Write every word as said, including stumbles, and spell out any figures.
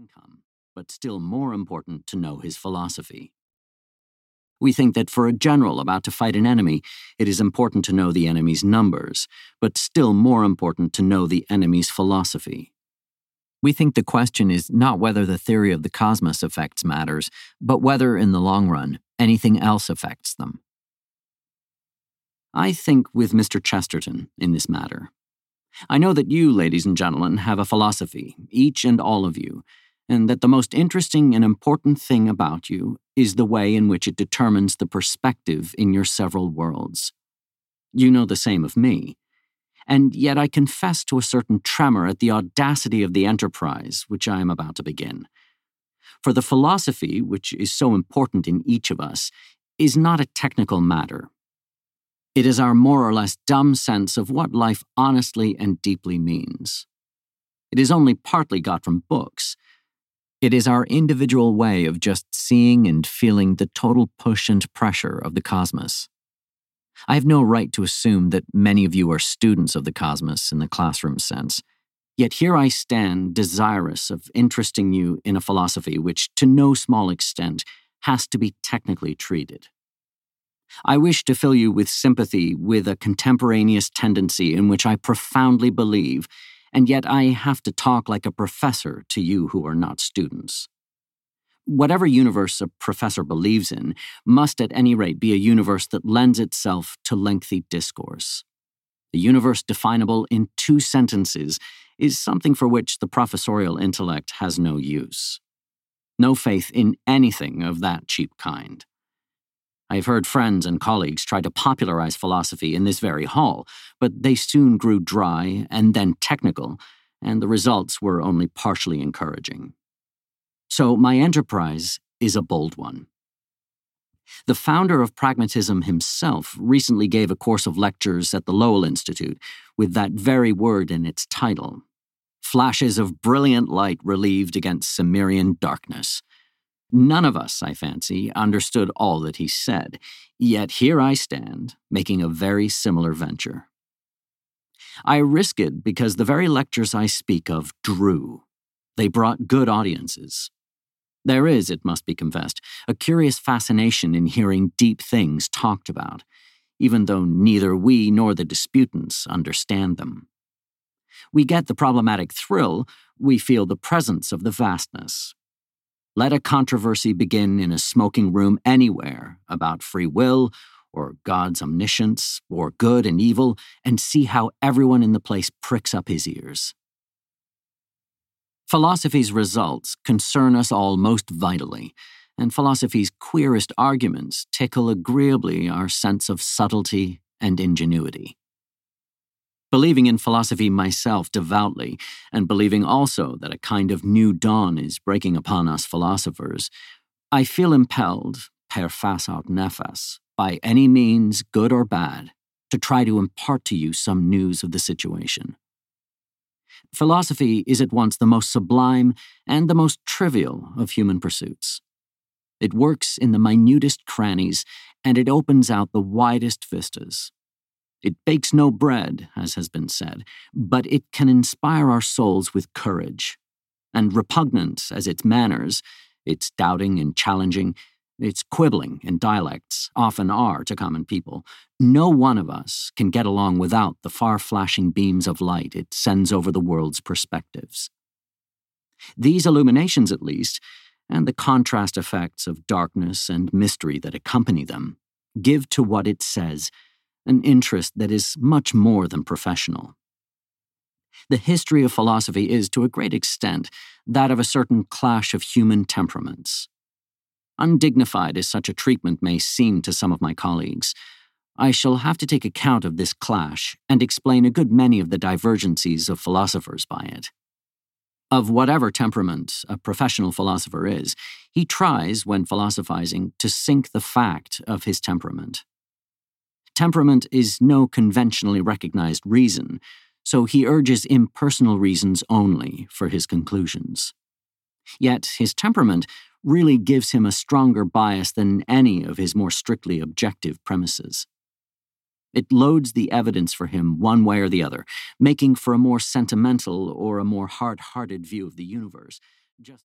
income, but still more important to know his philosophy. We think that for a general about to fight an enemy, it is important to know the enemy's numbers, but still more important to know the enemy's philosophy. We think the question is not whether the theory of the cosmos affects matters, but whether, in the long run, anything else affects them. I think with Mister Chesterton in this matter. I know that you, ladies and gentlemen, have a philosophy, each and all of you, and that the most interesting and important thing about you is the way in which it determines the perspective in your several worlds. You know the same of me. And yet I confess to a certain tremor at the audacity of the enterprise which I am about to begin. For the philosophy, which is so important in each of us, is not a technical matter. It is our more or less dumb sense of what life honestly and deeply means. It is only partly got from books. It is our individual way of just seeing and feeling the total push and pressure of the cosmos. I have no right to assume that many of you are students of the cosmos in the classroom sense, yet here I stand desirous of interesting you in a philosophy which, to no small extent, has to be technically treated. I wish to fill you with sympathy with a contemporaneous tendency in which I profoundly believe, and yet I have to talk like a professor to you who are not students. Whatever universe a professor believes in must at any rate be a universe that lends itself to lengthy discourse. The universe definable in two sentences is something for which the professorial intellect has no use. No faith in anything of that cheap kind. I have heard friends and colleagues try to popularize philosophy in this very hall, but they soon grew dry and then technical, and the results were only partially encouraging. So my enterprise is a bold one. The founder of pragmatism himself recently gave a course of lectures at the Lowell Institute with that very word in its title, Flashes of Brilliant Light Relieved Against Cimmerian Darkness. None of us, I fancy, understood all that he said, yet here I stand, making a very similar venture. I risk it because the very lectures I speak of drew. They brought good audiences. There is, it must be confessed, a curious fascination in hearing deep things talked about, even though neither we nor the disputants understand them. We get the problematic thrill, we feel the presence of the vastness. Let a controversy begin in a smoking room anywhere about free will, or God's omniscience, or good and evil, and see how everyone in the place pricks up his ears. Philosophy's results concern us all most vitally, and philosophy's queerest arguments tickle agreeably our sense of subtlety and ingenuity. Believing in philosophy myself devoutly, and believing also that a kind of new dawn is breaking upon us philosophers, I feel impelled, per fas aut nefas, by any means, good or bad, to try to impart to you some news of the situation. Philosophy is at once the most sublime and the most trivial of human pursuits. It works in the minutest crannies, and it opens out the widest vistas. It bakes no bread, as has been said, but it can inspire our souls with courage. And repugnant as its manners, its doubting and challenging, its quibbling and dialects often are to common people, no one of us can get along without the far-flashing beams of light it sends over the world's perspectives. These illuminations, at least, and the contrast effects of darkness and mystery that accompany them, give to what it says an interest that is much more than professional. The history of philosophy is, to a great extent, that of a certain clash of human temperaments. Undignified as such a treatment may seem to some of my colleagues, I shall have to take account of this clash and explain a good many of the divergencies of philosophers by it. Of whatever temperament a professional philosopher is, he tries, when philosophizing, to sink the fact of his temperament. Temperament is no conventionally recognized reason, so he urges impersonal reasons only for his conclusions. Yet his temperament really gives him a stronger bias than any of his more strictly objective premises. It loads the evidence for him one way or the other, making for a more sentimental or a more hard-hearted view of the universe. Just